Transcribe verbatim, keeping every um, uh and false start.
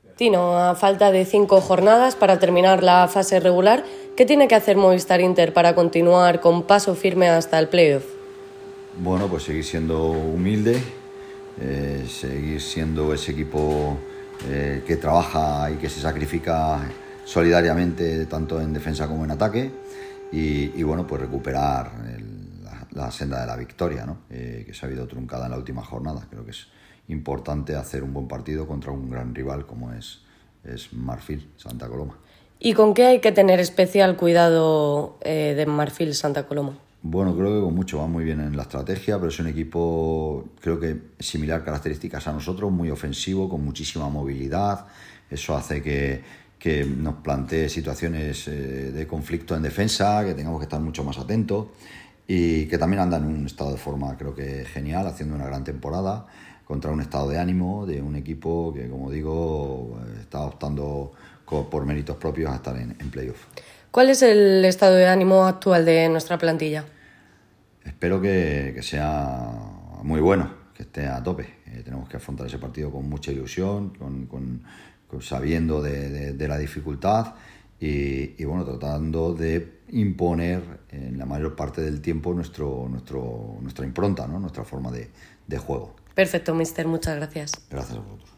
Tino, a falta de cinco jornadas para terminar la fase regular, ¿qué tiene que hacer Movistar Inter para continuar con paso firme hasta el playoff? Bueno, pues seguir siendo humilde, eh, seguir siendo ese equipo eh, que trabaja y que se sacrifica solidariamente tanto en defensa como en ataque y, y bueno, pues recuperar el, la, la senda de la victoria, ¿no? eh, que se ha habido truncada en la última jornada. Creo que es importante hacer un buen partido contra un gran rival como es, es Marfil Santa Coloma. ¿Y con qué hay que tener especial cuidado eh, de Marfil Santa Coloma? Bueno, creo que con mucho, va muy bien en la estrategia, pero es un equipo, creo que similar características a nosotros, muy ofensivo, con muchísima movilidad. Eso hace que, que nos plantee situaciones eh, de conflicto en defensa, que tengamos que estar mucho más atentos y que también anda en un estado de forma, creo que genial, haciendo una gran temporada contra un estado de ánimo de un equipo que, como digo, está optando por méritos propios a estar en, en playoff. ¿Cuál es el estado de ánimo actual de nuestra plantilla? Espero que, que sea muy bueno, que esté a tope. Eh, tenemos que afrontar ese partido con mucha ilusión, con, con, con sabiendo de, de, de la dificultad y, y bueno, tratando de imponer en la mayor parte del tiempo nuestro, nuestro, nuestra impronta, ¿no? Nuestra forma de, de juego. Perfecto, mister. Muchas gracias. Gracias a vosotros.